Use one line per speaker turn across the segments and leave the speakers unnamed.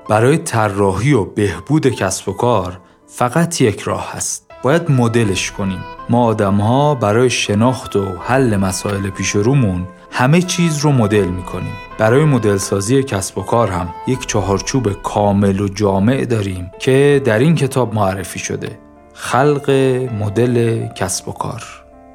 برای طراحی و بهبود کسب و کار فقط یک راه هست. باید مدلش کنیم. ما آدم‌ها برای شناخت و حل مسائل پیش رومون همه چیز رو مدل می‌کنیم. برای مدل سازی کسب و کار هم یک چهارچوب کامل و جامع داریم که در این کتاب معرفی شده. خلق مدل کسب و کار.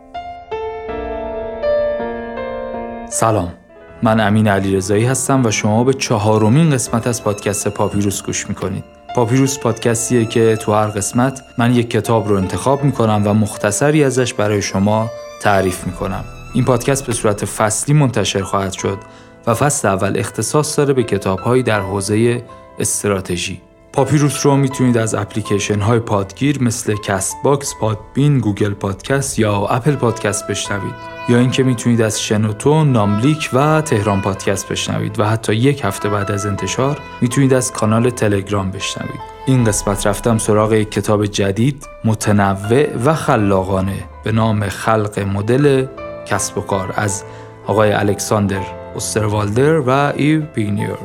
سلام، من امین علیرضایی هستم و شما به 4مین قسمت از پادکست پاپیروس گوش میکنید. پاپیروس پادکستیه که تو هر قسمت من یک کتاب رو انتخاب میکنم و مختصری ازش برای شما تعریف میکنم. این پادکست به صورت فصلی منتشر خواهد شد و فصل اول اختصاص داره به کتاب‌هایی در حوزه استراتژی. پاپیروس رو میتونید از اپلیکیشن های پادگیر مثل کست باکس، پادبین، گوگل پادکست یا اپل پادکست بشنوید، یا اینکه میتونید از شنوتو، ناملیک و تهران پادکست بشنوید و حتی یک هفته بعد از انتشار میتونید از کانال تلگرام بشنوید. این قسمت رفتم سراغ یک کتاب جدید، متنوع و خلاقانه به نام خلق مدل کسب و کار از آقای الکساندر اوستروالدر و ایو پینیر.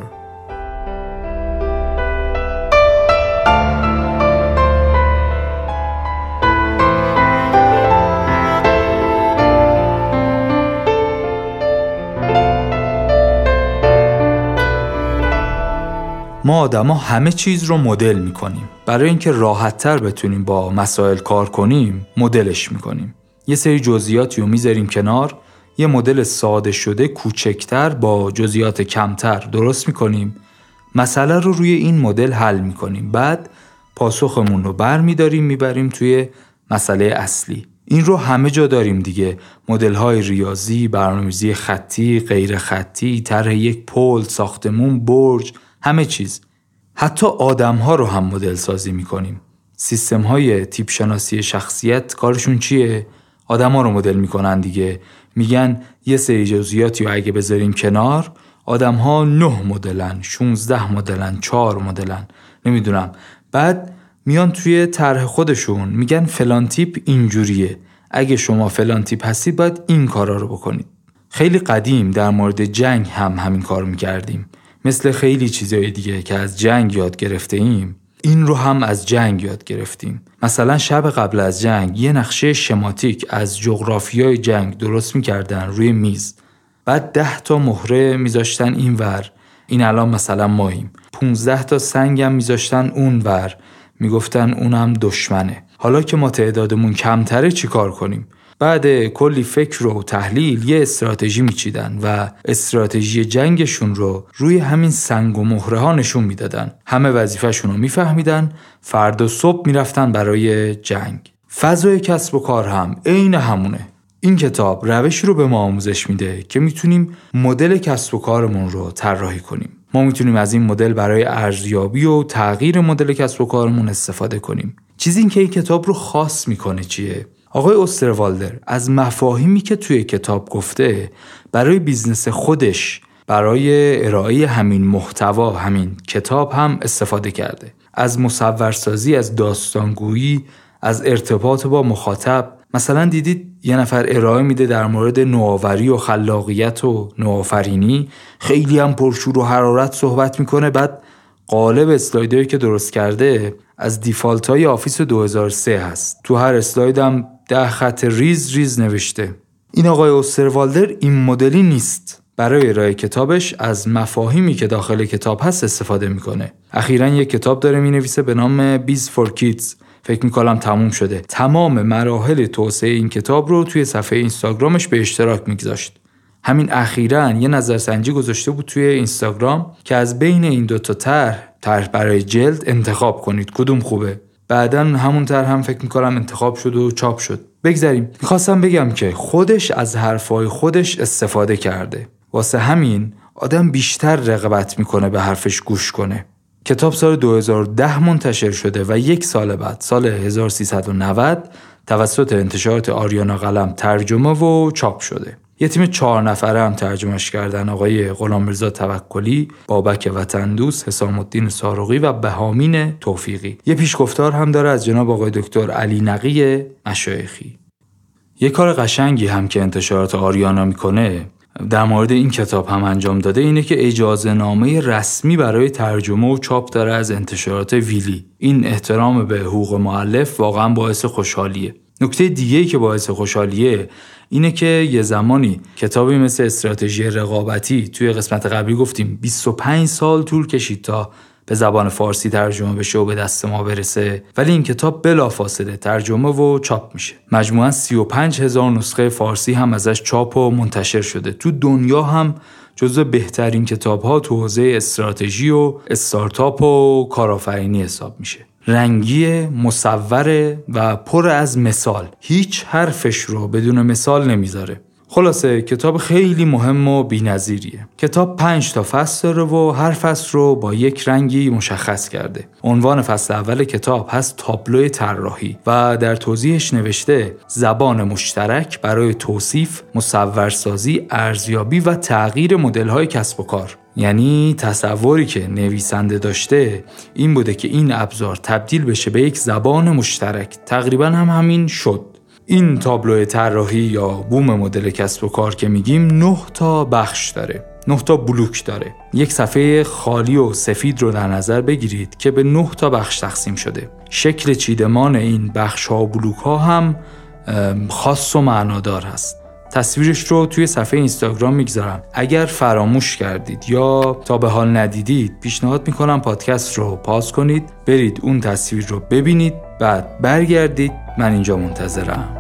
ما آدما همه چیز رو مدل میکنیم. برای اینکه راحت‌تر بتونیم با مسائل کار کنیم، مدلش میکنیم. یه سری جزئیاتی رو میذاریم کنار، یه مدل ساده شده کوچکتر با جزئیات کمتر درست میکنیم. مسئله رو روی این مدل حل میکنیم. بعد پاسخمون رو برمیداریم میبریم توی مسئله اصلی. این رو همه جا داریم دیگه. مدل‌های ریاضی، برنامه‌ریزی خطی، غیر خطی، طرح یک پل، ساختمون، برج، همه چیز. حتی آدم‌ها رو هم مدل سازی می‌کنیم. سیستم‌های تیپ شناسی شخصیت کارشون چیه؟ آدم‌ها رو مدل می‌کنن دیگه. میگن یه سری جزئیاتی رو اگه بذاریم کنار، آدم‌ها 9 مدلن، 16 مدلن، 4 مدلن، نمیدونم. بعد میان توی طرح خودشون میگن فلان تیپ اینجوریه. اگه شما فلان تیپ هستید باید این کارا رو بکنید. خیلی قدیم در مورد جنگ هم همین کار می‌کردیم. مثل خیلی چیزای دیگه که از جنگ یاد گرفته ایم، این رو هم از جنگ یاد گرفتیم. مثلا شب قبل از جنگ یه نقشه شماتیک از جغرافیای جنگ درست می‌کردن روی میز. بعد 10 تا مهره میذاشتن این ور، این الان مثلا ماییم. 15 تا سنگ هم میذاشتن اون ور، میگفتن اونم دشمنه. حالا که ما تعدادمون کمتره چی کار کنیم؟ بعد کلی فکر و تحلیل یه استراتژی میچیدن و استراتژی جنگشون رو روی همین سنگ و مهره ها نشون میدادن. همه وظیفه‌شون رو میفهمیدن، فردا صبح میرفتن برای جنگ. فضای کسب و کار هم عین همونه. این کتاب روشی رو به ما آموزش میده که میتونیم مدل کسب و کارمون رو طراحی کنیم. ما میتونیم از این مدل برای ارزیابی و تغییر مدل کسب و کارمون استفاده کنیم. چیزی این که این کتاب رو خاص میکنه چیه؟ آقای اوستروالدر از مفاهیمی که توی کتاب گفته برای بیزنس خودش، برای ارائه همین محتوا، همین کتاب هم استفاده کرده. از مصورسازی، از داستانگویی، از ارتباط با مخاطب. مثلا دیدید یه نفر ارائه میده در مورد نوآوری و خلاقیت و نوآفرینی، خیلی هم پرشور و حرارت صحبت میکنه، بعد قالب اسلایدایی که درست کرده از دیفالت‌های آفیس 2003 هست. تو هر اسلاید هم 10 خط ریز ریز نوشته. این آقای اوستروالدر این مدلی نیست. برای ارائه کتابش از مفاهیمی که داخل کتاب هست استفاده میکنه. اخیراً یک کتاب داره مینویسه به نام بیز فور کیدز. فکر میکنم تموم شده. تمام مراحل توسعه این کتاب رو توی صفحه اینستاگرامش به اشتراک میگذاشت. همین اخیراً یه نظرسنجی گذاشته بود توی اینستاگرام که از بین این 2 تا طرح برای جلد انتخاب کنید کدوم خوبه. بعداً همون طرح هم فکر میکنم انتخاب شد و چاپ شد. بگذاریم. میخواستم بگم که خودش از حرفای خودش استفاده کرده. واسه همین آدم بیشتر رغبت میکنه به حرفش گوش کنه. کتاب سال 2010 منتشر شده و 1 سال بعد، سال 1390 توسط انتشارات آریانا قلم ترجمه و چاپ شده. یه تیم 4 نفره هم ترجمهش کردن: آقای غلامرضا توکلی، بابک وطندوست، حسام الدین سارقی و بهامین توفیقی. یه پیشگفتار هم داره از جناب آقای دکتر علی نقی مشایخی. یه کار قشنگی هم که انتشارات آریانا میکنه در مورد این کتاب هم انجام داده اینه که اجازه نامه رسمی برای ترجمه و چاپ داره از انتشارات ویلی. این احترام به حقوق مؤلف واقعا باعث خوشحالیه. نکته دیگه‌ای که باعث خوشحالیه اینه که یه زمانی کتابی مثل استراتژی رقابتی، توی قسمت قبلی گفتیم 25 سال طول کشید تا به زبان فارسی ترجمه بشه و به دست ما برسه، ولی این کتاب بلافاصله ترجمه و چاپ میشه. مجموعاً 35,000 نسخه فارسی هم ازش چاپ و منتشر شده. تو دنیا هم جزو بهترین کتاب‌ها تو حوزه استراتژی و استارتاپ و کارآفرینی حساب میشه. رنگی، مصور و پر از مثال. هیچ حرفش رو بدون مثال نمیذاره. خلاصه کتاب خیلی مهم و بی‌نظیریه. کتاب 5 تا فصل داره و هر فصل رو با یک رنگی مشخص کرده. عنوان فصل اول کتاب هست تابلو طراحی و در توضیحش نوشته زبان مشترک برای توصیف، مصورسازی، ارزیابی و تغییر مدل‌های کسب و کار. یعنی تصوری که نویسنده داشته این بوده که این ابزار تبدیل بشه به یک زبان مشترک. تقریباً هم همین شد. این تابلو طراحی یا بوم مدل کسب و کار که میگیم 9 تا بخش داره، 9 تا بلوک داره. یک صفحه خالی و سفید رو در نظر بگیرید که به 9 تا بخش تقسیم شده. شکل چیدمان این بخش ها و بلوک ها هم خاص و معنادار هست. تصویرش رو توی صفحه اینستاگرام میگذارم. اگر فراموش کردید یا تا به حال ندیدید، پیشنهاد میکنم پادکست رو پاز کنید، برید اون تصویر رو ببینید، بعد برگردید. من اینجا منتظرم.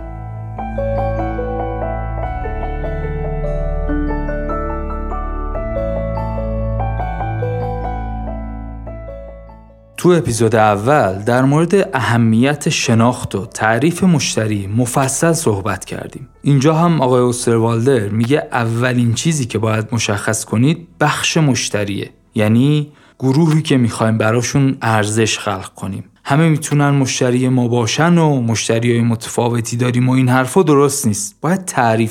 تو اپیزود اول در مورد اهمیت شناخت و تعریف مشتری مفصل صحبت کردیم. اینجا هم آقای اوستروالدر میگه اولین چیزی که باید مشخص کنید بخش مشتریه. یعنی گروهی که میخوایم براشون ارزش خلق کنیم. همه میتونن مشتری ما باشن و مشتریای متفاوتی داریم و این حرفا درست نیست. باید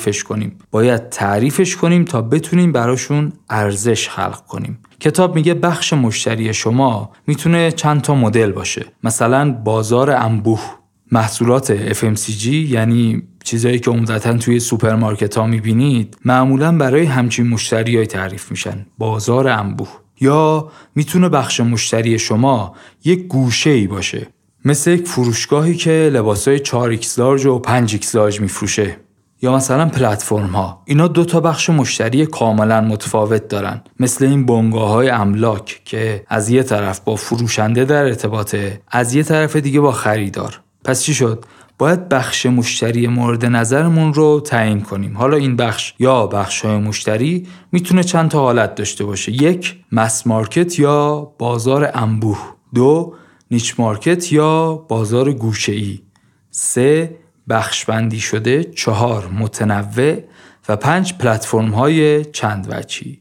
تعریفش کنیم تا بتونیم براشون ارزش خلق کنیم. کتاب میگه بخش مشتری شما میتونه چند تا مدل باشه. مثلا بازار انبوه، محصولات FMCG یعنی چیزایی که عمدتاً توی سوپرمارکت ها میبینید معمولاً برای همچین مشتریای تعریف میشن، بازار انبوه. یا میتونه بخش مشتری شما یک گوشه‌ای باشه، مثل یک فروشگاهی که لباسای 4X لارج و 5X لارج میفروشه. یا مثلا پلتفرم ها، اینا 2 تا بخش مشتری کاملا متفاوت دارن، مثل این بنگاه‌های املاک که از یه طرف با فروشنده در ارتباطه، از یه طرف دیگه با خریدار. پس چی شد؟ باید بخش مشتری مورد نظرمون رو تعیین کنیم. حالا این بخش یا بخش‌های مشتری میتونه چند تا حالت داشته باشه. 1 مس مارکت یا بازار انبوه، 2 نیچ مارکت یا بازار گوشه‌ای، 3 بخش بندی شده، 4 متنوع و 5 پلتفرم‌های چند وجهی.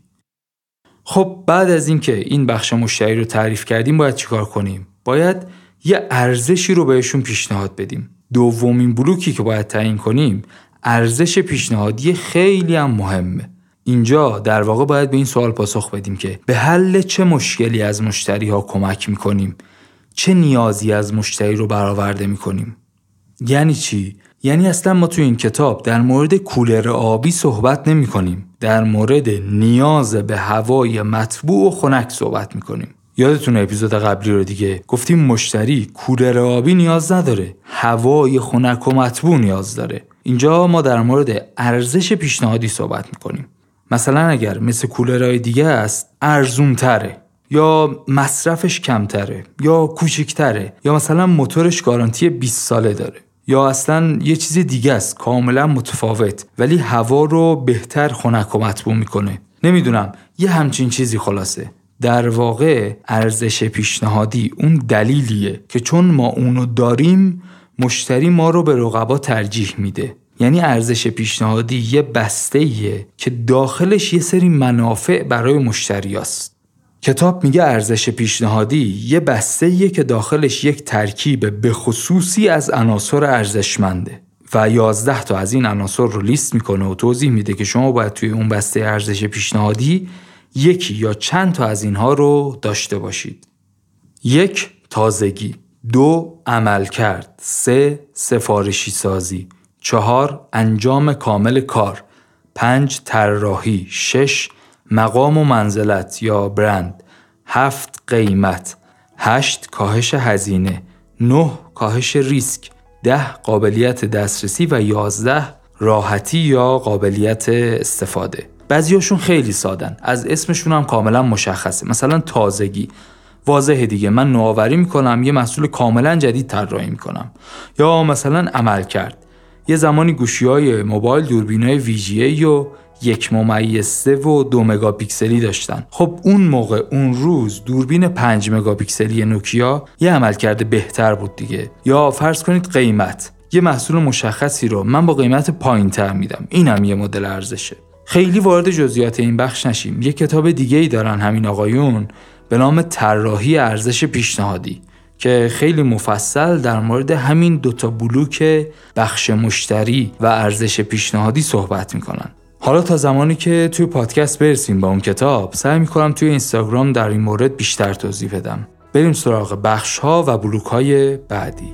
خب بعد از اینکه این بخش مشتری رو تعریف کردیم باید چیکار کنیم؟ باید یه ارزشی رو بهشون پیشنهاد بدیم. دومین بلوکی که باید تعیین کنیم ارزش پیشنهادی خیلی هم مهمه. اینجا در واقع باید به این سوال پاسخ بدیم که به حل چه مشکلی از مشتری ها کمک میکنیم؟ چه نیازی از مشتری رو برآورده میکنیم؟ یعنی چی؟ یعنی اصلا ما تو این کتاب در مورد کولر آبی صحبت نمی کنیم. در مورد نیاز به هوای مطبوع و خنک صحبت می کنیم. یادتونه اپیزود قبلی رو دیگه گفتیم مشتری کولر آبی نیاز نداره، هوای خنک و مطبوع نیاز داره. اینجا ما در مورد ارزش پیشنهادی صحبت می کنیم. مثلا اگر مثل کولرهای دیگه است ارزون تره، یا مصرفش کمتره، یا کوچیک‌تره، یا مثلا موتورش گارانتی 20 ساله داره، یا اصلا یه چیز دیگه است کاملا متفاوت ولی هوا رو بهتر خنک و مطبوع میکنه. نمیدونم، یه همچین چیزی. خلاصه در واقع ارزش پیشنهادی اون دلیلیه که چون ما اونو داریم مشتری ما رو به رقبا ترجیح میده. یعنی ارزش پیشنهادی یه بسته‌ایه که داخلش یه سری منافع برای مشتری هست. کتاب میگه ارزش پیشنهادی یه بسته‌ایه که داخلش یک ترکیب به خصوصی از عناصر ارزشمنده و 11 تا از این عناصر رو لیست میکنه و توضیح میده که شما باید توی اون بسته ارزش پیشنهادی یکی یا چند تا از اینها رو داشته باشید. 1 تازگی، 2 عملکرد، 3 سفارشی سازی، 4 انجام کامل کار، 5 طراحی، 6 مقام و منزلت یا برند، 7 قیمت، 8 کاهش هزینه، 9 کاهش ریسک، 10 قابلیت دسترسی و 11 راحتی یا قابلیت استفاده. بعضیاشون خیلی سادن، از اسمشون هم کاملا مشخصه، مثلا تازگی، واضحه دیگه، من نوآوری میکنم، یه محصول کاملا جدید طراحی میکنم. یا مثلا عملکرد، یه زمانی گوشی‌های موبایل دوربینای VGA و 1.3 و 2 مگاپیکسلی داشتن. خب اون موقع اون روز دوربین 5 مگاپیکسلی نوکیا یه عملکرد بهتر بود دیگه. یا فرض کنید قیمت، یه محصول مشخصی رو من با قیمت پایین‌تر میدم، اینم یه مدل ارزشه. خیلی وارد جزئیات این بخش نشیم. یه کتاب دیگه‌ای دارن همین آقایون به نام طراحی ارزش پیشنهادی که خیلی مفصل در مورد همین دوتا بلوک بخش مشتری و ارزش پیشنهادی صحبت میکنن. حالا تا زمانی که توی پادکست برسیم با اون کتاب، سعی میکنم توی اینستاگرام در این مورد بیشتر توضیح بدم. بریم سراغ بخش ها و بلوک های بعدی.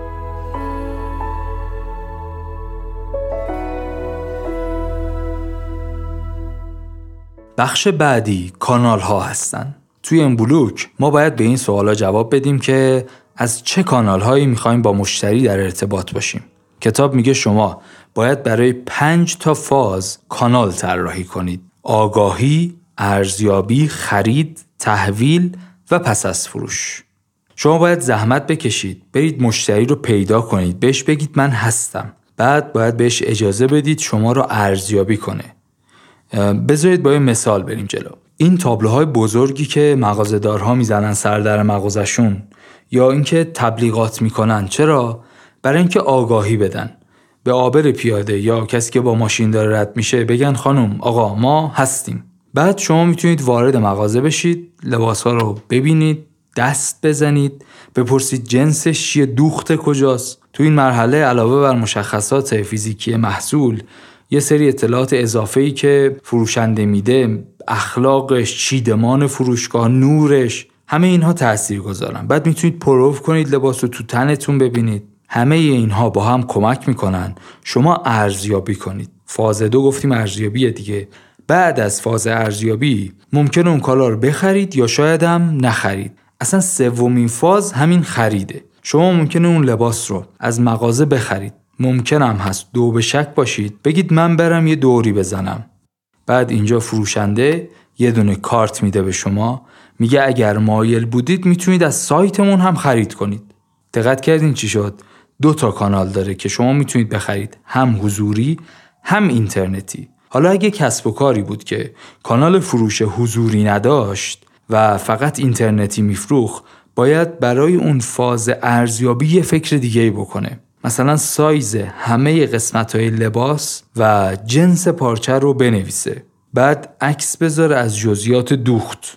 بخش بعدی کانال ها هستن. توی این بلوک ما باید به این سوالا جواب بدیم که از چه کانال هایی میخوایم با مشتری در ارتباط باشیم. کتاب میگه شما باید برای 5 تا فاز کانال طراحی کنید: آگاهی، ارزیابی، خرید، تحویل و پس از فروش. شما باید زحمت بکشید، برید مشتری رو پیدا کنید، بهش بگید من هستم. بعد باید بهش اجازه بدید شما رو ارزیابی کنه. بذارید با یه مثال بریم جلو. این تابلوهای بزرگی که مغازه‌دارها میزنن سر در مغازشون یا اینکه تبلیغات میکنن، چرا؟ برای اینکه آگاهی بدن. به عابر پیاده یا کسی که با ماشین داره رد میشه بگن خانم، آقا، ما هستیم. بعد شما میتونید وارد مغازه بشید، لباسها رو ببینید، دست بزنید، بپرسید جنسش چیه، دوخت کجاست. تو این مرحله علاوه بر مشخصات فیزیکی محصول، یه سری اطلاعات اضافه‌ای که فروشنده میده، اخلاقش، چیدمان فروشگاه، نورش، همه اینها تأثیر گذارن. بعد میتونید پروف کنید لباس رو تو تنتون ببینید. همه اینها با هم کمک میکنن شما ارزیابی کنید. فاز 2 گفتیم ارزیابیه دیگه. بعد از فاز ارزیابی ممکنه اون کالا رو بخرید یا شاید هم نخرید. اصلا سومین فاز همین خریده. شما ممکنه اون لباس رو از مغازه بخرید، ممکن هم هست دو به شک باشید، بگید من برم یه دوری بزنم. بعد اینجا فروشنده یه دونه کارت میده به شما، میگه اگر مایل بودید میتونید از سایتمون هم خرید کنید. دقت کردین چی شد؟ 2 تا کانال داره که شما میتونید بخرید، هم حضوری هم اینترنتی. حالا اگه کسب و کاری بود که کانال فروش حضوری نداشت و فقط اینترنتی میفروخت، باید برای اون فاز ارزیابی یه فکر دیگه‌ای بکنه. مثلا سایز همه قسمت‌های لباس و جنس پارچه رو بنویسه. بعد عکس بذاره از جزئیات دوخت.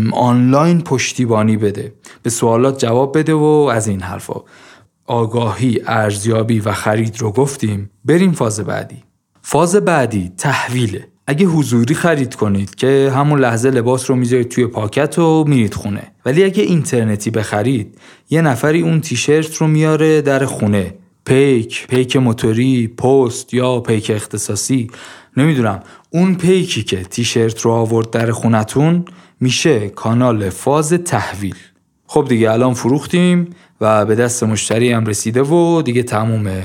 آنلاین پشتیبانی بده. به سوالات جواب بده و از این حرفا. آگاهی، ارزیابی و خرید رو گفتیم. بریم فاز بعدی. فاز بعدی تحویله. اگه حضوری خرید کنید که همون لحظه لباس رو میذارید توی پاکت و میرید خونه. ولی اگه اینترنتی بخرید، یه نفری اون تیشرت رو میاره در خونه. پیک موتوری، پست یا پیک اختصاصی، نمیدونم. اون پیکی که تیشرت رو آورد در خونتون میشه کانال فاز تحویل. خب دیگه الان فروختیم و به دست مشتری هم رسیده و دیگه تمومه.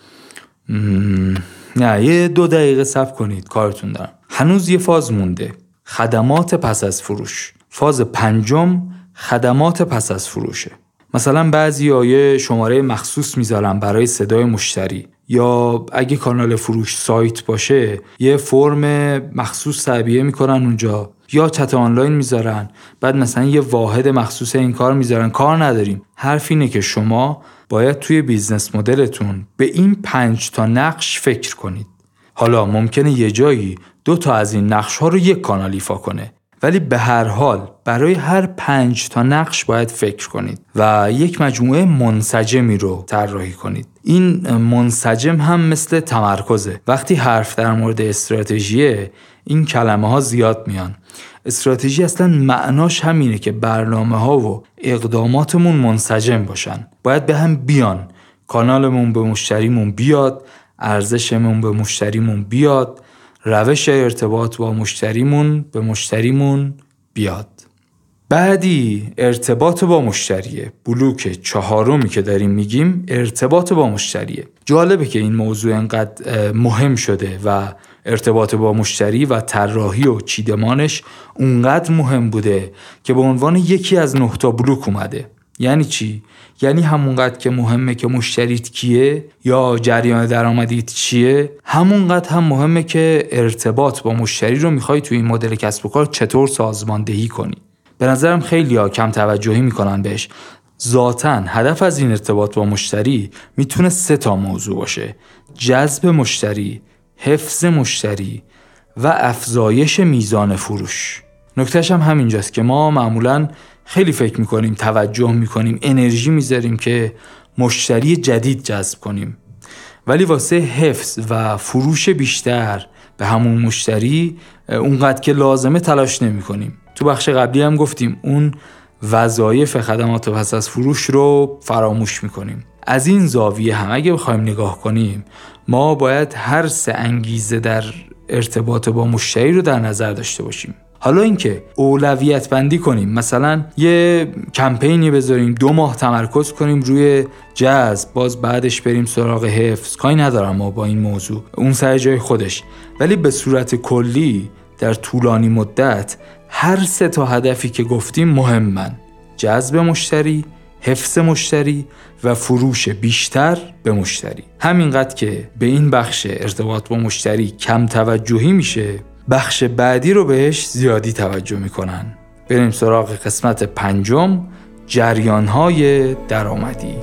نه، یه 2 دقیقه صبر کنید، کارتون دارم. هنوز یه فاز مونده. خدمات پس از فروش. فاز 5 خدمات پس از فروشه. مثلا بعضی‌ها یه شماره مخصوص میذارن برای صدای مشتری، یا اگه کانال فروش سایت باشه یه فرم مخصوص تعبیه میکنن اونجا، یا چت آنلاین میذارن، بعد مثلا یه واحد مخصوص این کار میذارن. کار نداریم. حرف اینه که شما باید توی بیزنس مدلتون به این 5 تا نقش فکر کنید. حالا ممکنه یه جایی 2 تا از این نقش ها رو یک کانال ایفا کنه، ولی به هر حال برای هر 5 تا نقش باید فکر کنید و یک مجموعه منسجمی رو طراحی کنید. این منسجم هم مثل تمرکزه. وقتی حرف در مورد استراتژیه، این کلمه ها زیاد میان. استراتژی اصلا معناش همینه که برنامه ها و اقداماتمون منسجم باشن، باید به هم بیان. کانالمون به مشتریمون بیاد، ارزشمون به مشتریمون بیاد، روش ارتباط با مشتریمون به مشتریمون بیاد. بعدی ارتباط با مشتریه. بلوک 4 که داریم میگیم ارتباط با مشتریه. جالبه که این موضوع انقدر مهم شده و ارتباط با مشتری و طراحی و چیدمانش اونقدر مهم بوده که به عنوان یکی از 9 بلوک اومده. یعنی چی؟ یعنی همونقدر که مهمه که مشتریت کیه یا جریان درآمدیت چیه، همونقدر هم مهمه که ارتباط با مشتری رو میخوای توی این مدل کسب و کار چطور سازماندهی کنی. به نظرم خیلی‌ها کم توجهی میکنن بهش. ذاتاً هدف از این ارتباط با مشتری میتونه 3 موضوع باشه: جذب مشتری، حفظ مشتری و افزایش میزان فروش. نکتهش هم همینجاست که ما معمولاً خیلی فکر میکنیم، توجه میکنیم، انرژی میذاریم که مشتری جدید جذب کنیم، ولی واسه حفظ و فروش بیشتر به همون مشتری اونقدر که لازمه تلاش نمی کنیم. تو بخش قبلی هم گفتیم اون وظایف خدمات پس از فروش رو فراموش میکنیم. از این زاویه هم اگه بخوایم نگاه کنیم، ما باید هر 3 انگیزه در ارتباط با مشتری رو در نظر داشته باشیم. حالا اینکه اولویت بندی کنیم، مثلا یه کمپینی بذاریم 2 ماه تمرکز کنیم روی جذب، باز بعدش بریم سراغ حفظ، کاری ندارم ما با این موضوع، اون سر جای خودش، ولی به صورت کلی در طولانی مدت هر 3 هدفی که گفتیم مهمن: جذب مشتری، حفظ مشتری و فروش بیشتر به مشتری. همینقدر که به این بخش ارتباط با مشتری کم توجهی میشه، بخش بعدی رو بهش زیادی توجه میکنن. بریم سراغ قسمت 5، جریان‌های درآمدی.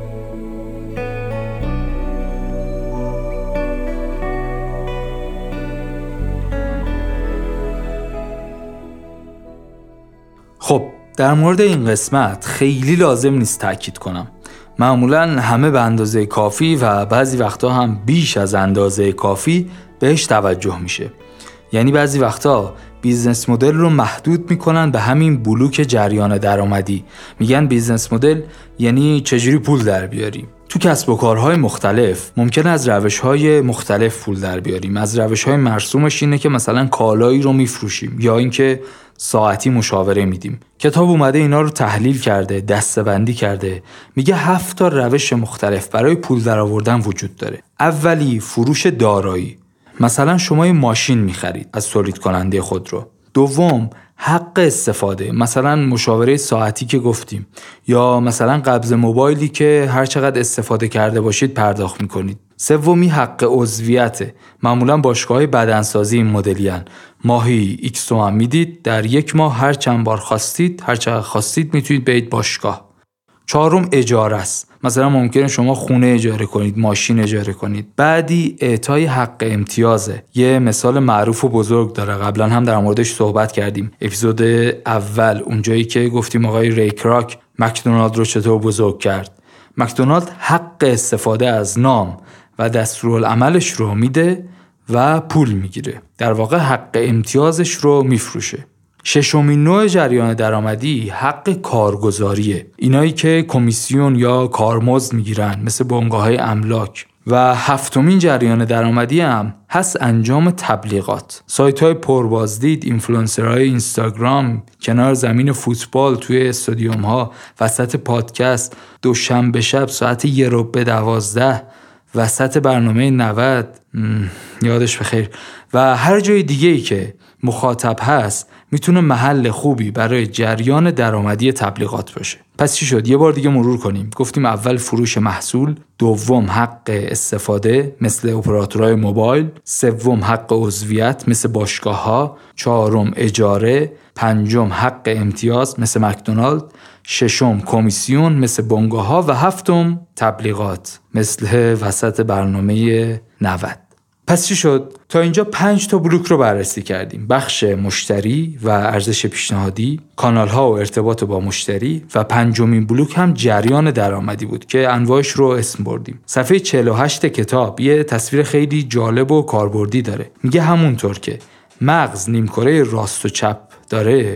خب در مورد این قسمت خیلی لازم نیست تأکید کنم. معمولاً همه به اندازه کافی و بعضی وقتا هم بیش از اندازه کافی بهش توجه میشه. یعنی بعضی وقتا بیزنس مدل رو محدود میکنن به همین بلوک جریان درآمدی. میگن بیزنس مدل یعنی چجوری پول در بیاریم. تو کسب و کارهای مختلف ممکنه از روش‌های مختلف پول در بیاریم. از روش‌های مرسومش اینه که مثلا کالایی رو میفروشیم یا اینکه ساعتی مشاوره میدیم. کتاب اومده اینا رو تحلیل کرده، دسته‌بندی کرده. میگه 7 روش مختلف برای پول درآوردن وجود داره. اولی فروش دارایی. مثلا شما یه ماشین میخرید از تولید کننده خودرو. دوم حق استفاده، مثلا مشاوره ساعتی که گفتیم، یا مثلا قبض موبایلی که هر چقدر استفاده کرده باشید پرداخت میکنید. سومی حق عضویته. معمولا باشگاه‌های بدنسازی این مدلیان. ماهی ایکس تومن میدید، در 1 ماه هر چند بار خواستید، هر چقدر خواستید میتونید برید باشگاه. 4 اجاره است. مثلا ممکنه شما خونه اجاره کنید، ماشین اجاره کنید. بعدی اعطای حق امتیازه. یه مثال معروف و بزرگ داره، قبلا هم در موردش صحبت کردیم. اپیزود اول اونجایی که گفتیم آقای ری کراک مکدونالد رو چطور بزرگ کرد. مکدونالد حق استفاده از نام و دستورالعملش رو میده و پول میگیره. در واقع حق امتیازش رو میفروشه. 6 نوع جریان درآمدی حق کارگزاریه. اینایی که کمیسیون یا کارمزد میگیرن، مثل بنگاه‌های املاک. و 7 جریان درآمدی هم هست انجام تبلیغات. سایت‌های پربازدید، اینفلوئنسرهای اینستاگرام، کنار زمین فوتبال، توی استادیوم‌ها، وسط پادکست، دوشنبه شب ساعت 11:12 وسط برنامه 90 یادش بخیر و هر جای دیگه‌ای که مخاطب هست میتونه محل خوبی برای جریان درآمدی تبلیغات باشه. پس چی شد؟ یه بار دیگه مرور کنیم. گفتیم اول فروش محصول، دوم حق استفاده مثل اپراتورهای موبایل، سوم حق عضویت مثل باشگاه‌ها، 4 اجاره، 5 حق امتیاز مثل مکدونالد، 6 کمیسیون مثل بنگاه‌ها و 7 تبلیغات مثل وسط برنامه 90. پس چی شد؟ تا اینجا 5 بلوک رو بررسی کردیم. بخش مشتری و ارزش پیشنهادی، کانال‌ها و ارتباط با مشتری و 5مین بلوک هم جریان درآمدی بود که انواعش رو اسم بردیم. صفحه 48 کتاب یه تصویر خیلی جالب و کاربردی داره. میگه همونطور که مغز نیمکره راست و چپ داره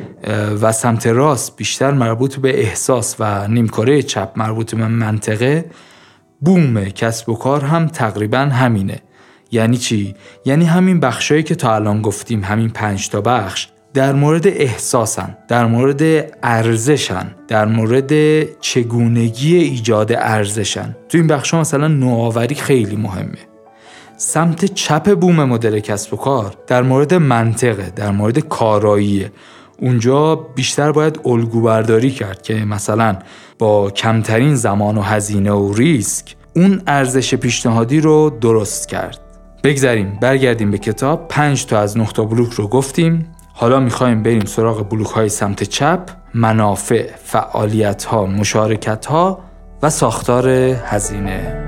و سمت راست بیشتر مربوط به احساس و نیمکره چپ مربوط به منطقه، بوم کسب و کار هم تقریبا همینه. یعنی چی؟ یعنی همین بخشایی که تا الان گفتیم، همین 5 تا بخش در مورد احساسن، در مورد ارزشن، در مورد چگونگی ایجاد ارزشن. تو این بخشا مثلا نوآوری خیلی مهمه. سمت چپ بوم مدل کسب و کار در مورد منطقه، در مورد کاراییه. اونجا بیشتر باید الگو برداری کرد که مثلا با کمترین زمان و هزینه و ریسک اون ارزش پیشنهادی رو درست کرد. بگذاریم برگردیم به کتاب. 5 تا از 9 تا بلوک رو گفتیم. حالا میخوایم بریم سراغ بلوک های سمت چپ: منافع، فعالیت ها، مشارکت ها و ساختار هزینه.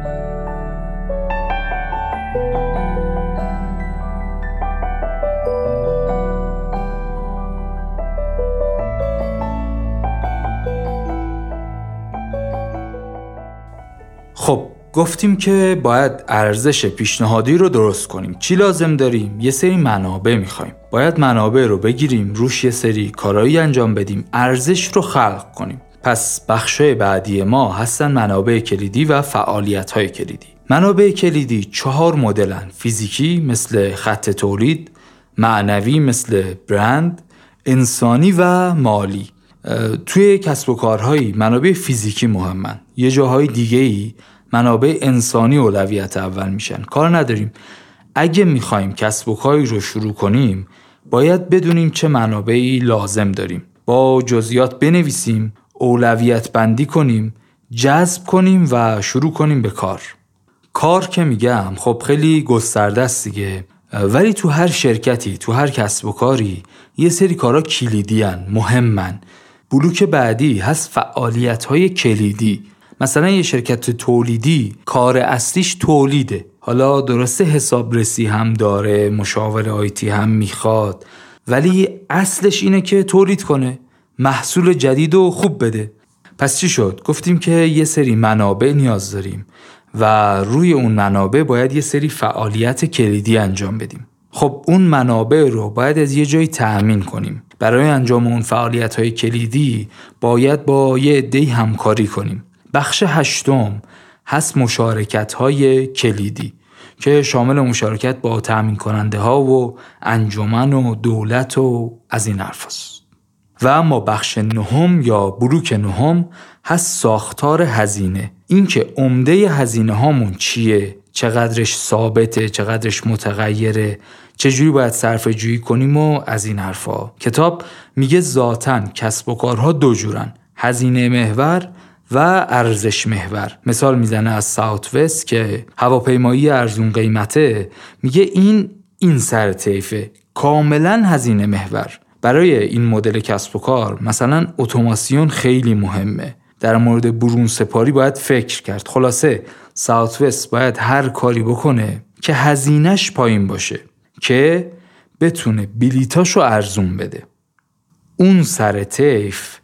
خب گفتیم که باید ارزش پیشنهادی رو درست کنیم. چی لازم داریم؟ یه سری منابع میخوایم. باید منابع رو بگیریم، روش یه سری کارایی انجام بدیم، ارزش رو خلق کنیم. پس بخشای بعدی ما هستن منابع کلیدی و فعالیت‌های کلیدی. منابع کلیدی 4 مدلن: فیزیکی مثل خط تولید، معنوی مثل برند، انسانی و مالی. توی کسب و کارهایی منابع فیزیکی مهمن، یه جاهای دیگه‌ای منابع انسانی اولویت اول میشن. کار نداریم، اگه میخوایم کسب و کاری رو شروع کنیم باید بدونیم چه منابعی لازم داریم، با جزئیات بنویسیم، اولویت بندی کنیم، جذب کنیم و شروع کنیم به کار که میگم خب خیلی گسترده است دیگه، ولی تو هر شرکتی، تو هر کسب و کاری یه سری کارا کلیدی هن، مهمن. بلوک بعدی هست فعالیت‌های کلیدی. مثلا یه شرکت تولیدی کار اصلیش تولیده. حالا درسته حسابرسی هم داره، مشاور آیتی هم میخواد، ولی اصلش اینه که تولید کنه، محصول جدید و خوب بده. پس چی شد؟ گفتیم که یه سری منابع نیاز داریم و روی اون منابع باید یه سری فعالیت کلیدی انجام بدیم. خب اون منابع رو باید از یه جایی تأمین کنیم. برای انجام اون فعالیت‌های کلیدی باید با یه عده‌ای همکاری کنیم. بخش 8 هست مشارکت‌های کلیدی که شامل مشارکت با تأمین کننده ها و انجمن و دولت و از این حرف هست. و اما بخش 9 یا بلوک 9 هست ساختار هزینه. این که عمده هزینه هامون چیه، چقدرش ثابته، چقدرش متغیره، چجوری باید صرفه جویی کنیم و از این حرفا. کتاب میگه ذاتاً کسب و کارها 2 جورن: هزینه محور و ارزش محور. مثال میزنه از ساوت وست که هواپیمایی ارزون قیمته، میگه این سر طیفه، کاملا هزینه محور. برای این مدل کسب و کار مثلا اتوماسیون خیلی مهمه. در مورد برون سپاری باید فکر کرد. خلاصه ساوت وست باید هر کاری بکنه که هزینه‌اش پایین باشه که بتونه بلیتاشو ارزون بده. اون سر طیف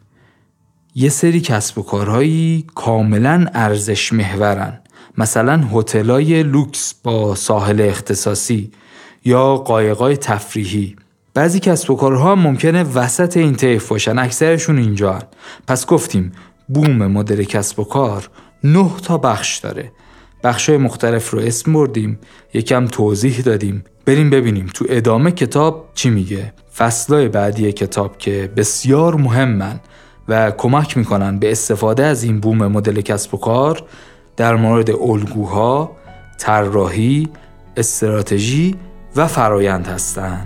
یه سری کسب و کارهایی کاملا ارزش محورن، مثلا هتل‌های لوکس با ساحل اختصاصی یا قایق‌های تفریحی. بعضی کسب و کارها ممکنه وسط این طیف باشن، اکثرشون اینجا هن. پس گفتیم بوم مدل کسب و کار 9 تا بخش داره. بخشای مختلف رو اسم بردیم، یکم توضیح دادیم. بریم ببینیم تو ادامه کتاب چی میگه. فصلای بعدی کتاب که بسیار مهمن و کمک میکنن به استفاده از این بوم مدل کسب و کار در مورد الگوها، طراحی، استراتژی و فرایند هستن.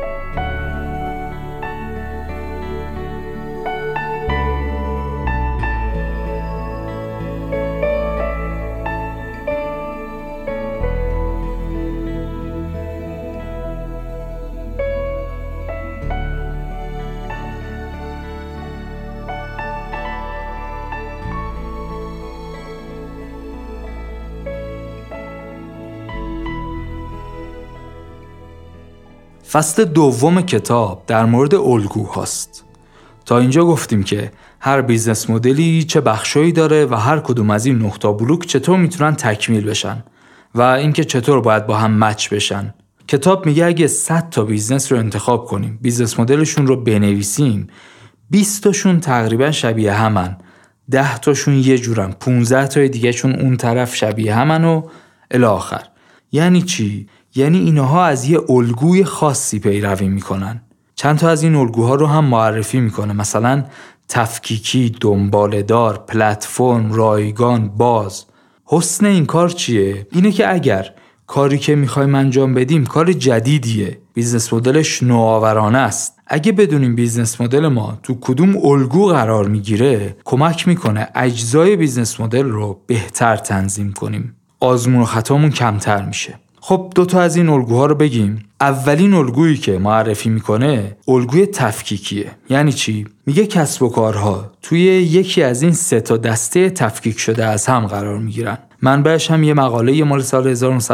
فصل 2 کتاب در مورد الگو هاست. تا اینجا گفتیم که هر بیزنس مدلی چه بخشایی داره و هر کدوم از این 9 تا بلوک چطور میتونن تکمیل بشن و اینکه چطور باید با هم مچ بشن. کتاب میگه اگه 100 تا بیزنس رو انتخاب کنیم، بیزنس مدلشون رو بنویسیم، 20 تاشون تقریبا شبیه همن، 10 تاشون یه جورن، 15 تا دیگه شون اون طرف شبیه همن و الی آخر. یعنی چی؟ یعنی اینها از یه الگوی خاصی پیروی میکنن. چند تا از این الگوها رو هم معرفی میکنه، مثلا تفکیکی، دنباله‌دار، پلتفرم، رایگان، باز. حسن این کار چیه؟ اینه که اگر کاری که میخوایم انجام بدیم کار جدیدیه، بیزنس مدلش نوآورانه است، اگه بدونیم بیزنس مدل ما تو کدوم الگو قرار میگیره، کمک میکنه اجزای بیزنس مدل رو بهتر تنظیم کنیم، آزمون و خطامون کمتر میشه. خب 2 تا از این الگوها رو بگیم. اولین الگویی که معرفی میکنه الگوی تفکیکیه. یعنی چی؟ میگه کسب و کارها توی یکی از این 3 تا دسته تفکیک شده از هم قرار میگیرن. منبعش هم یه مقاله مال سال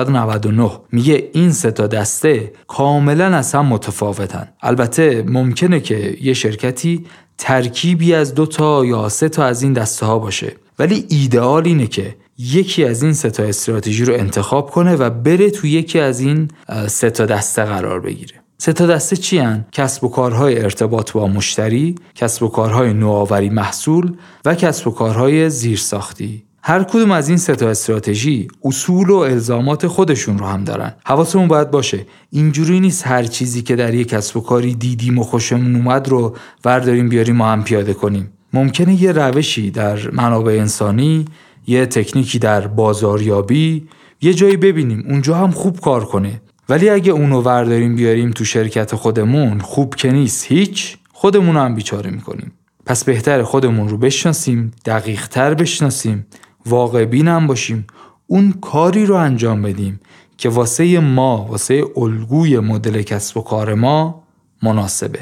1999 میگه این 3 تا دسته کاملا از هم متفاوتن. البته ممکنه که یه شرکتی ترکیبی از 2 تا یا 3 تا از این دسته ها باشه، ولی ایدئال اینه که یکی از این 3 تا استراتژی رو انتخاب کنه و بره تو یکی از این 3 تا دسته قرار بگیره. 3 تا دسته چی هن؟ کسب و کارهای ارتباط با مشتری، کسب و کارهای نوآوری محصول و کسب و کارهای زیرساختی. هر کدوم از این 3 تا استراتژی اصول و الزامات خودشون رو هم دارن. حواسمون باید باشه اینجوری نیست هر چیزی که در یک کسب و کاری دیدیم و خوشمون اومد رو برداریم بیاریم ما هم پیاده کنیم. ممکنه یه روشی در منابع انسانی، یه تکنیکی در بازاریابی یه جایی ببینیم اونجا هم خوب کار کنه، ولی اگه اونو برداریم بیاریم تو شرکت خودمون خوب که نیست، هیچ، خودمون هم بیچاره میکنیم. پس بهتره خودمون رو بشناسیم، دقیق تر بشناسیم، واقع بین هم باشیم، اون کاری رو انجام بدیم که واسه ما، واسه الگوی مدل کسب و کار ما مناسبه.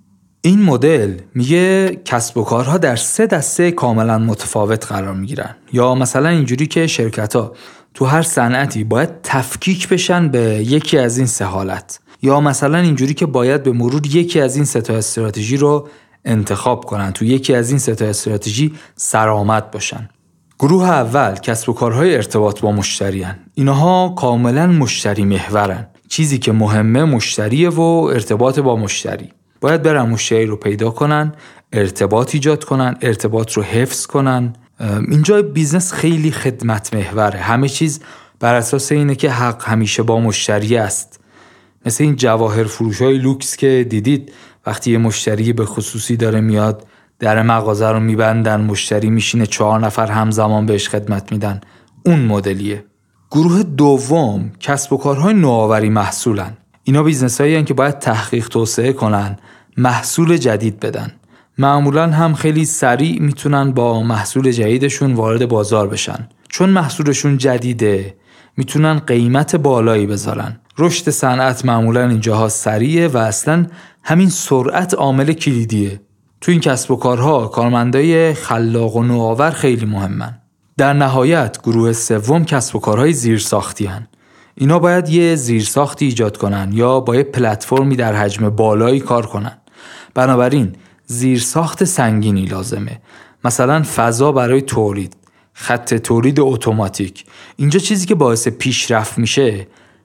این مدل میگه کسب و کارها در 3 دسته کاملا متفاوت قرار میگیرن. یا مثلا اینجوری که شرکت‌ها تو هر صنعتی باید تفکیک بشن به یکی از این 3 حالت. یا مثلا اینجوری که باید به مرور یکی از این 3 تا استراتژی رو انتخاب کنن، تو یکی از این 3 تا استراتژی سرآمد باشن. گروه اول کسب و کارهای ارتباط با مشتری هن. اینها کاملا مشتری محورن. چیزی که مهمه مشتریه و ارتباط با مشتری. باید برن مشتری رو پیدا کنن، ارتباط ایجاد کنن، ارتباط رو حفظ کنن. اینجا بیزنس خیلی خدمت محوره. همه چیز بر اساس اینه که حق همیشه با مشتری است. مثل این جواهر فروش‌های لوکس که دیدید، وقتی یه مشتری به خصوصی داره میاد در مغازه رو میبندن، مشتری میشینه 4 نفر همزمان بهش خدمت میدن. اون مدلیه. گروه دوم کسب و کارهای نوآوری محصولن. اینا بیزنسایی هستن که باید تحقیق توسعه کنن، محصول جدید بدن. معمولاً هم خیلی سریع میتونن با محصول جدیدشون وارد بازار بشن. چون محصولشون جدیده، میتونن قیمت بالایی بذارن. رشد صنعت معمولاً اینجاها سریعه و اصلاً همین سرعت عامل کلیدیه. تو این کسب و کارها کارمندای خلاق و نوآور خیلی مهمن. در نهایت گروه سوم کسب و کارهای زیرساختی هن. اینا باید یه زیرساختی ایجاد کنن یا با یه پلتفرمی در حجم بالایی کار کنن. بنابراین زیرساخت سنگینی لازمه. مثلا فضا برای تولید، خط تولید اتوماتیک. اینجا چیزی که باعث پیشرفت میشه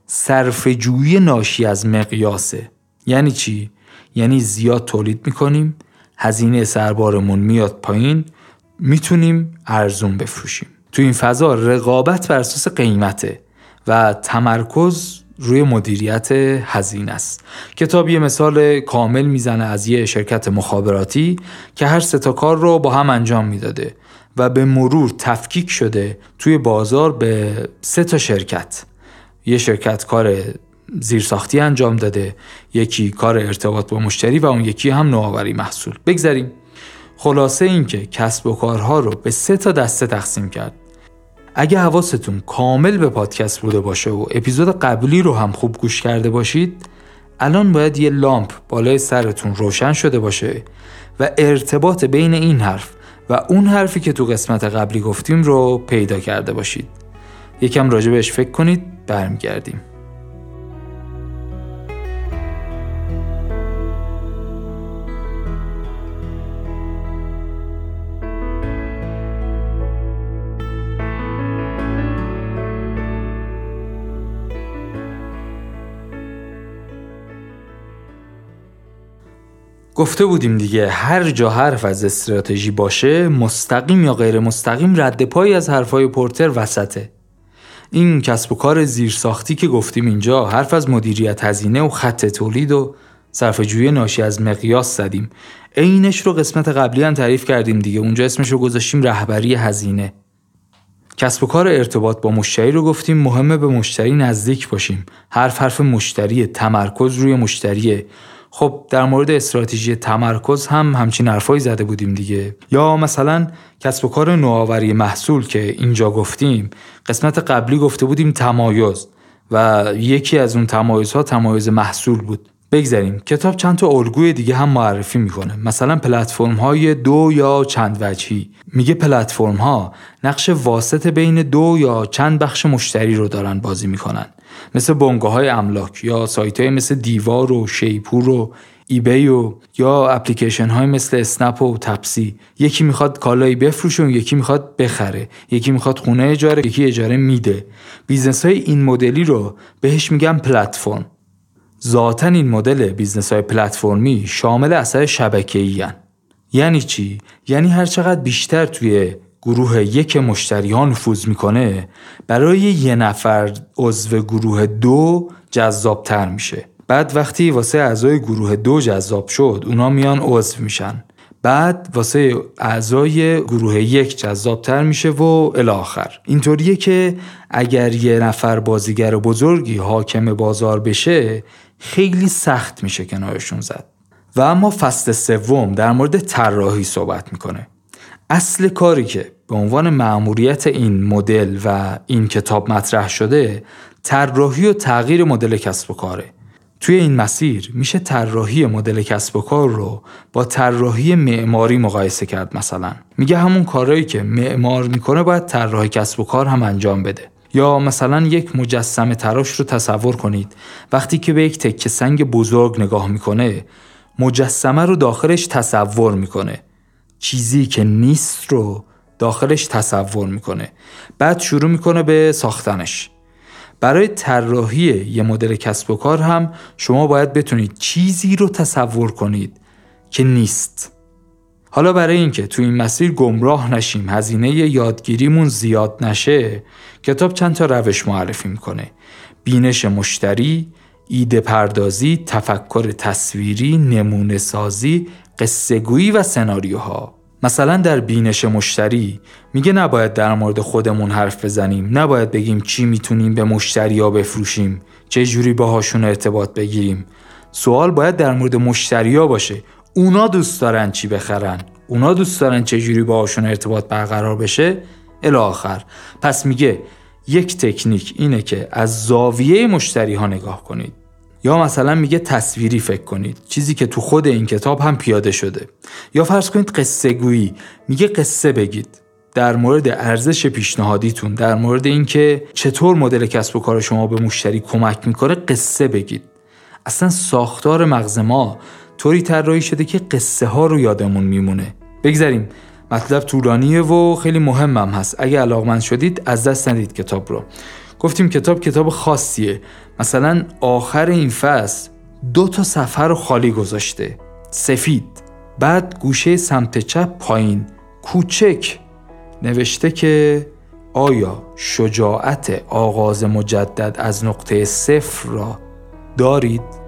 صرفه‌جویی ناشی از مقیاسه. یعنی چی؟ یعنی زیاد تولید میکنیم، هزینه سربارمون میاد پایین، میتونیم ارزون بفروشیم. تو این فضا رقابت بر اساس قیمته و تمرکز روی مدیریت هزینه است. کتاب یه مثال کامل میزنه از یه شرکت مخابراتی که هر 3 تا کار رو با هم انجام میداده و به مرور تفکیک شده توی بازار به 3 تا شرکت. یه شرکت کار زیرساختی انجام داده، یکی کار ارتباط با مشتری و اون یکی هم نوآوری محصول. بگذاریم. خلاصه این که کسب و کارها رو به 3 تا دسته تقسیم کرد. اگه حواستون کامل به پادکست بوده باشه و اپیزود قبلی رو هم خوب گوش کرده باشید، الان باید یه لامپ بالای سرتون روشن شده باشه و ارتباط بین این حرف و اون حرفی که تو قسمت قبلی گفتیم رو پیدا کرده باشید. یکم راجع بهش فکر کنید، برمیگردیم. گفته بودیم دیگه، هر جا حرف از استراتژی باشه، مستقیم یا غیر مستقیم رد پایی از حرفای پورتر وسطه. این کسب و کار زیرساختی که گفتیم اینجا حرف از مدیریت هزینه و خط تولید و صرفه‌جویی ناشی از مقیاس زدیم. عینش رو قسمت قبلی هم تعریف کردیم دیگه. اونجا اسمش رو گذاشتیم رهبری هزینه. کسب و کار ارتباط با مشتری رو گفتیم مهمه به مشتری نزدیک باشیم. حرف مشتری، تمرکز روی مشتریه. خب در مورد استراتژی تمرکز هم همچین حرفایی زده بودیم دیگه. یا مثلا کسب و کار نوآوری محصول که اینجا گفتیم، قسمت قبلی گفته بودیم تمایز و یکی از اون تمایزها تمایز محصول بود. بگذاریم کتاب چند تا الگوی دیگه هم معرفی میکنه. مثلا پلتفرم‌های دو یا چند وجهی. میگه پلتفرم‌ها نقش واسطه بین دو یا چند بخش مشتری رو دارن بازی میکنن. مثل بنگاه‌های املاک یا سایت‌های مثل دیوار و شیپور و ایبی و یا اپلیکیشن‌های مثل اسنپ و تپسی. یکی میخواد کالایی بفروشه و یکی میخواد بخره. یکی میخواد خونه اجاره، یکی اجاره میده. بیزنس‌های این مدلی رو بهش میگن پلتفرم. ذاتاً این مدل بیزنس‌های پلتفرمی شامل اثر شبکه‌ای هستند. یعنی چی؟ یعنی هر چقدر بیشتر توی گروه یک مشتری ها نفوذ میکنه، برای یه نفر عضو گروه دو جذابتر میشه. بعد وقتی واسه اعضای گروه دو جذاب شد، اونا میان عضو میشن. بعد واسه اعضای گروه یک جذابتر میشه و الی آخر. اینطوریه که اگر یه نفر بازیگر بزرگی حاکم بازار بشه، خیلی سخت میشه کنارشون زد. و اما فصل سوم در مورد طراحی صحبت میکنه. اصل کاری که به عنوان مأموریت این مدل و این کتاب مطرح شده، طراحی و تغییر مدل کسب و کاره. توی این مسیر میشه طراحی مدل کسب و کار رو با طراحی معماری مقایسه کرد. مثلا میگه همون کارهایی که معمار میکنه باید طراح کسب و کار هم انجام بده. یا مثلا یک مجسمه تراش رو تصور کنید. وقتی که به یک تکه سنگ بزرگ نگاه میکنه، مجسمه رو داخلش تصور میکنه. چیزی که نیست رو داخلش تصور میکنه. بعد شروع میکنه به ساختنش. برای طراحی یه مدل کسب و کار هم شما باید بتونید چیزی رو تصور کنید که نیست. حالا برای اینکه تو این مسیر گمراه نشیم، هزینه یادگیریمون زیاد نشه، کتاب چند تا روش معرفی میکنه. بینش مشتری، ایده پردازی، تفکر تصویری، نمونه سازی، قصه گویی و سناریوها. مثلا در بینش مشتری میگه نباید در مورد خودمون حرف بزنیم، نباید بگیم چی میتونیم به مشتری‌ها بفروشیم، چه جوری باهاشون ارتباط بگیریم. سوال باید در مورد مشتری‌ها باشه. اونا دوست دارن چی بخرن، اونا دوست دارن چه جوری باهاشون ارتباط برقرار بشه الی آخر. پس میگه یک تکنیک اینه که از زاویه مشتری‌ها نگاه کنید. یا مثلا میگه تصویری فکر کنید، چیزی که تو خود این کتاب هم پیاده شده. یا فرض کنید قصه گویی، میگه قصه بگید در مورد ارزش پیشنهادیتون، در مورد اینکه چطور مدل کسب و کار شما به مشتری کمک میکنه قصه بگید. اصلا ساختار مغز ما طوری طراحی شده که قصه ها رو یادمون میمونه. بگذاریم مطلب طولانیه و خیلی مهمم هست. اگه علاقمند شدید از دست ندید کتاب رو. گفتیم کتاب خاصیه. مثلا آخر این فصل 2 صفحه رو خالی گذاشته، سفید. بعد گوشه سمت چپ پایین کوچک نوشته که آیا شجاعت آغاز مجدد از نقطه صفر را دارید؟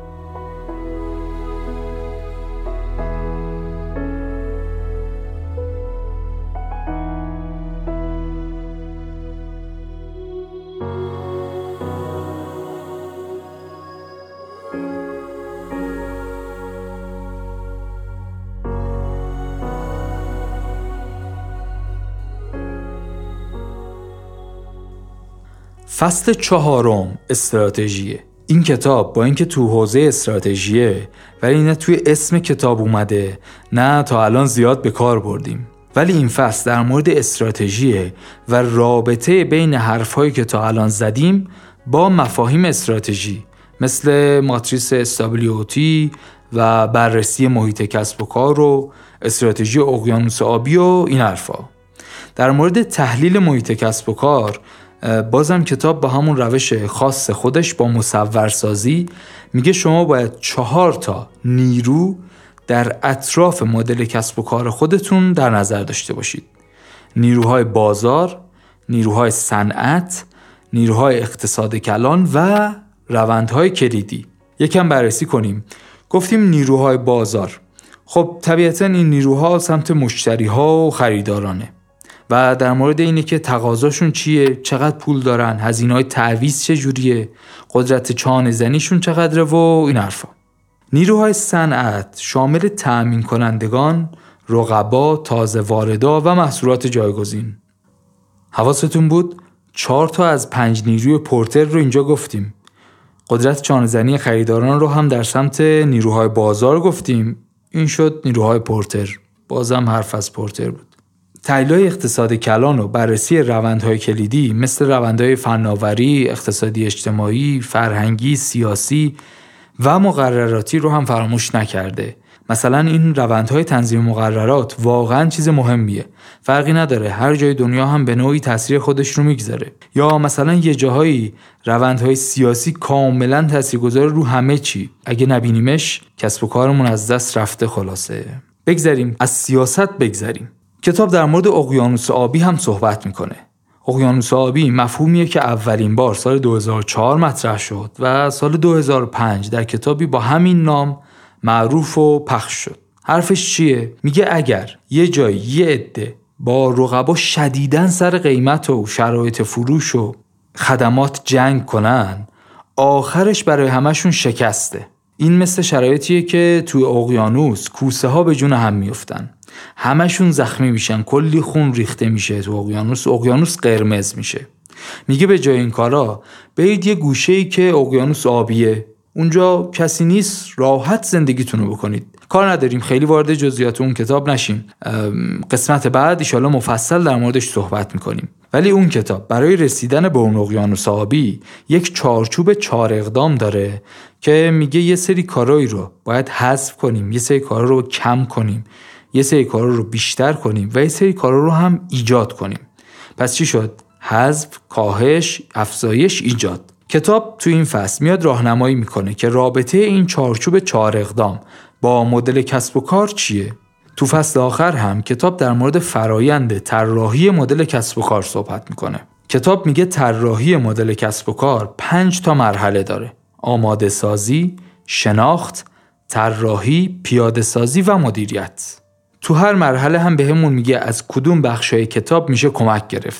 فصل 4 استراتژیه. این کتاب با اینکه تو حوزه استراتژیه ولی نه توی اسم کتاب اومده، نه تا الان زیاد به کار بردیم. ولی این فصل در مورد استراتژیه و رابطه بین حرفایی که تا الان زدیم با مفاهیم استراتژی مثل ماتریس SWOT و بررسی محیط کسب و کار و استراتژی اقیانوس آبی و این حرفا. در مورد تحلیل محیط کسب و کار بازم کتاب با همون روش خاص خودش با مصورسازی میگه شما باید 4 نیرو در اطراف مدل کسب و کار خودتون در نظر داشته باشید. نیروهای بازار، نیروهای صنعت، نیروهای اقتصاد کلان و روندهای کلیدی. یکم بررسی کنیم. گفتیم نیروهای بازار. خب طبیعتاً این نیروها سمت مشتری‌ها و خریدارانه و در مورد اینه که تقاضاشون چیه، چقدر پول دارن، هزینه‌های تعویض چجوریه، قدرت چانه زنیشون چقدره و این حرفا. نیروهای صنعت شامل تأمین کنندگان، رقبا، تازه واردا و محصولات جایگزین. حواستون بود 4 تا از 5 نیروی پورتر رو اینجا گفتیم. قدرت چانه زنی خریداران رو هم در سمت نیروهای بازار گفتیم. این شد نیروهای پورتر. بازم حرف از پورتر بود. تحلیل‌های اقتصاد کلان و بررسی روندهای کلیدی مثل روندهای فناوری، اقتصادی اجتماعی، فرهنگی، سیاسی و مقرراتی رو هم فراموش نکرده. مثلا این روندهای تنظیم مقررات واقعا چیز مهمیه. فرقی نداره هر جای دنیا هم به نوعی تاثیر خودش رو میگذاره. یا مثلا یه جاهایی روندهای سیاسی کاملا تاثیرگذار رو همه چی. اگه نبینیمش کسب و کارمون از دست رفته. خلاصه بگذریم از سیاست بگذریم. کتاب در مورد اقیانوس آبی هم صحبت میکنه. اقیانوس آبی مفهومیه که اولین بار سال 2004 مطرح شد و سال 2005 در کتابی با همین نام معروف و پخش شد. حرفش چیه؟ میگه اگر یه جایی یه عده با رقبا شدیداً سر قیمت و شرایط فروش و خدمات جنگ کنن، آخرش برای همشون شکسته. این مثل شرایطیه که توی اقیانوس کوسه ها به جون هم میفتن. همشون زخمی میشن، کلی خون ریخته میشه تو اقیانوس قرمز میشه. میگه به جای این کارا برید یه گوشه‌ای که اقیانوس آبیه، اونجا کسی نیست، راحت زندگیتونو بکنید. کار نداریم خیلی وارد جزئیات اون کتاب نشیم. قسمت بعد ان شاءالله مفصل در موردش صحبت میکنیم. ولی اون کتاب برای رسیدن به اون اقیانوس آبی یک چارچوب 4 اقدام داره که میگه یه سری کارایی رو باید حذف کنیم، یه سری کارا رو کم کنیم، یه سری کارا رو بیشتر کنیم و یه سری کارا رو هم ایجاد کنیم. پس چی شد؟ حذف، کاهش، افزایش، ایجاد. کتاب تو این فصل میاد راهنمایی میکنه که رابطه این چارچوب 4 اقدام با مدل کسب و کار چیه. تو فصل آخر هم کتاب در مورد فرایند طراحی مدل کسب و کار صحبت میکنه. کتاب میگه طراحی مدل کسب و کار 5 تا مرحله داره: آماده سازی، شناخت، طراحی، پیاده سازی و مدیریت. تو هر مرحله هم بهمون میگه از کدوم بخشای کتاب میشه کمک گرفت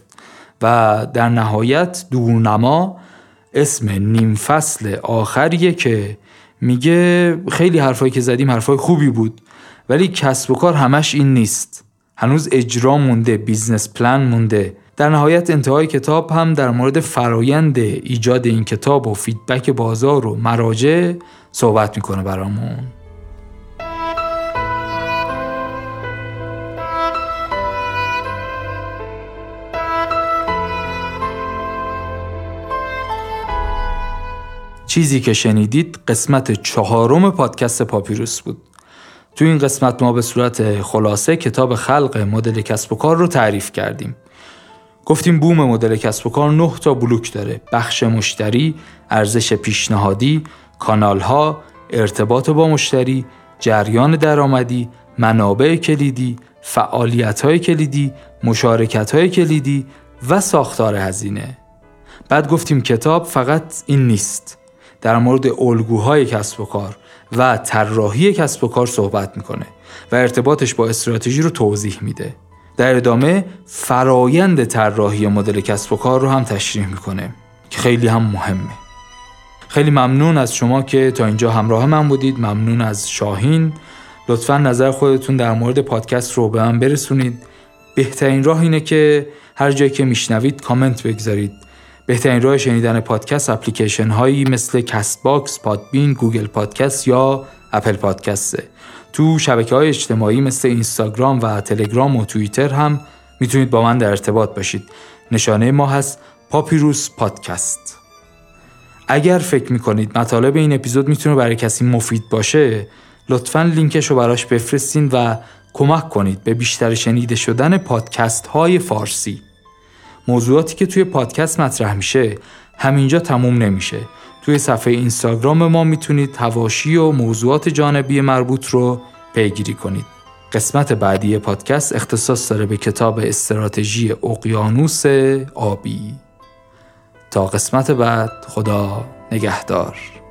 و در نهایت دورنما اسم نیم فصل آخریه که میگه خیلی حرفایی که زدیم حرفای خوبی بود، ولی کسب و کار همش این نیست. هنوز اجرا مونده، بیزنس پلان مونده. در نهایت انتهای کتاب هم در مورد فرایند ایجاد این کتاب و فیدبک بازار و مراجع صحبت میکنه برامون. چیزی که شنیدید قسمت 4 پادکست پاپیروس بود. تو این قسمت ما به صورت خلاصه کتاب خلق مدل کسب و کار رو تعریف کردیم. گفتیم بوم مدل کسب و کار 9 تا بلوک داره: بخش مشتری، ارزش پیشنهادی، کانال‌ها، ارتباط با مشتری، جریان درآمدی، منابع کلیدی، فعالیت‌های کلیدی، مشارکت‌های کلیدی و ساختار هزینه. بعد گفتیم کتاب فقط این نیست. در مورد الگوهای کسب و کار و طراحی کسب و کار صحبت میکنه و ارتباطش با استراتژی رو توضیح میده. در ادامه فرایند طراحی مدل کسب و کار رو هم تشریح میکنه که خیلی هم مهمه. خیلی ممنون از شما که تا اینجا همراه من بودید. ممنون از شاهین. لطفاً نظر خودتون در مورد پادکست رو به من برسونید. بهترین راه اینه که هر جایی که میشنوید کامنت بگذارید. بهترین راه شنیدن پادکست اپلیکیشن هایی مثل کست باکس، پادبین، گوگل پادکست یا اپل پادکسته. تو شبکه‌های اجتماعی مثل اینستاگرام و تلگرام و توییتر هم میتونید با من در ارتباط باشید. نشانه ما هست پاپیروس پادکست. اگر فکر میکنید مطالب این اپیزود میتونه برای کسی مفید باشه، لطفاً لینکش رو براش بفرستین و کمک کنید به بیشتر شنیده شدن پادکست های فارسی. موضوعاتی که توی پادکست مطرح میشه همینجا تموم نمیشه. توی صفحه اینستاگرام ما میتونید حواشی و موضوعات جانبی مربوط رو پیگیری کنید. قسمت بعدی پادکست اختصاص داره به کتاب استراتژی اقیانوس آبی. تا قسمت بعد، خدا نگهدار.